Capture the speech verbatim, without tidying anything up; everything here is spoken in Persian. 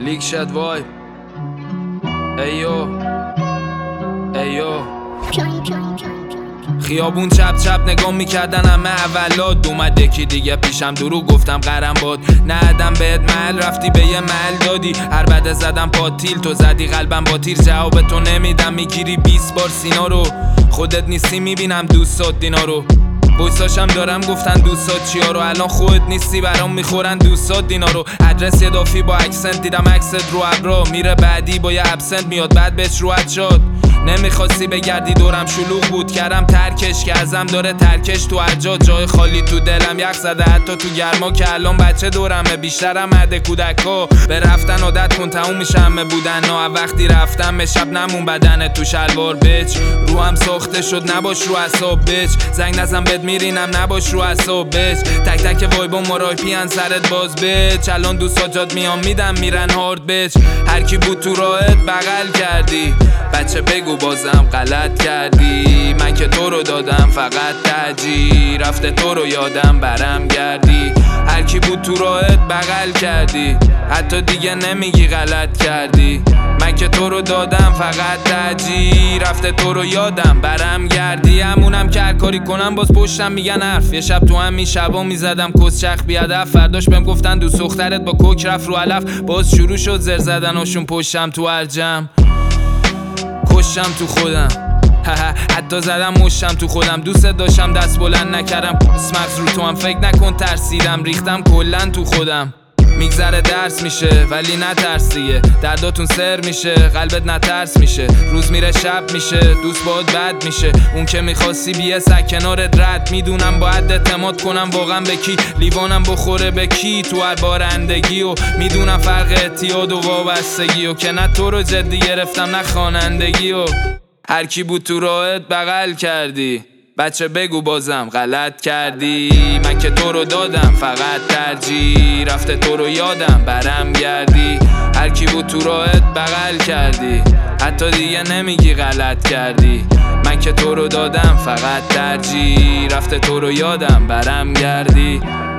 لیک شد وای ایو ایو خیابون چپ چپ نگاه میکردن همه اولاد اومد یکی دیگه پیشم درو گفتم قرم باد ندم بهت محل رفتی به یه محل دادی هر بده زدم پاتیل تو زدی قلبم با تیر جواب تو نمیدم میگیری بیست بار سینا رو خودت نیستی میبینم دوستات دینا رو بویساشم دارم گفتن دوستات چیا رو الان خودت نیستی برام میخورن دوستات دینا رو ادرس یدافی با اکسنت دیدم عکست رو ابرا میره بعدی با یه ابسنت میاد بعد بهش روحت شد نمیخواستی بگردی دورم شلوغ بود کردم ترکش که ازم داره ترکش تو ارجاد جای خالی تو دلم یخ زده حتی تو گرما که الان بچه دورمه بیشترم مده کودکا به رفتن عادت کن تموم میشه همه بودن نه وقتی رفتم به شب نمون بدن تو شلوار بچ روحم ساخته شد نباش رو اعصاب بچ زنگ نزن بد میرینم نباش رو اعصاب بچ تک تک وایبا مراپی ان سرت باز بچ الان دوستا جات میام میدم میرن هارد بچ هر کی بود تو راهت بغل کردی بچه بگو بازم غلط کردی من که تو رو دادم فقط ترجیح رفته تو رو یادم برم گردی هر کی بود تو راهت بغل کردی حتی دیگه نمیگی غلط کردی من که تو رو دادم فقط ترجیح رفته تو رو یادم برم گردی همونم که هر کاری کنم باز پشتم میگن حرف یه شب تو همین شبا میزدم کس چخ بیادف فرداش بهم گفتن دوست دخترت با کوک رفت رو علف باز شروع شد زر زدناشون پشتم تو هر جمع کشم تو خودم حتی زدم مشتم تو خودم دوست داشتم دست بلند نکردم مغز رو تو هم فکر نکن ترسیدم ریختم کلن تو خودم میگذره درس میشه ولی نترسیه درداتون سر میشه قلبت نترس میشه روز میره شب میشه دوست باید بد میشه اون که میخواستی بیه سک کنارت رد میدونم باید اعتماد کنم واقعا به کی لیوانم بخوره به کی تو هر بارندگی و میدونم فرق اعتیاد و وابستگی و که نه تو رو جدی گرفتم نه خوانندگی و هر کی بود تو راهت بغل کردی بچه بگو بازم غلط کردی من که تو رو دادم فقط ترجیح رفته تو رو یادم برم گردی هر کی بود تو راهت بغل کردی حتی دیگه نمیگی غلط کردی من که تو رو دادم فقط ترجیح رفته تو رو یادم برم گردی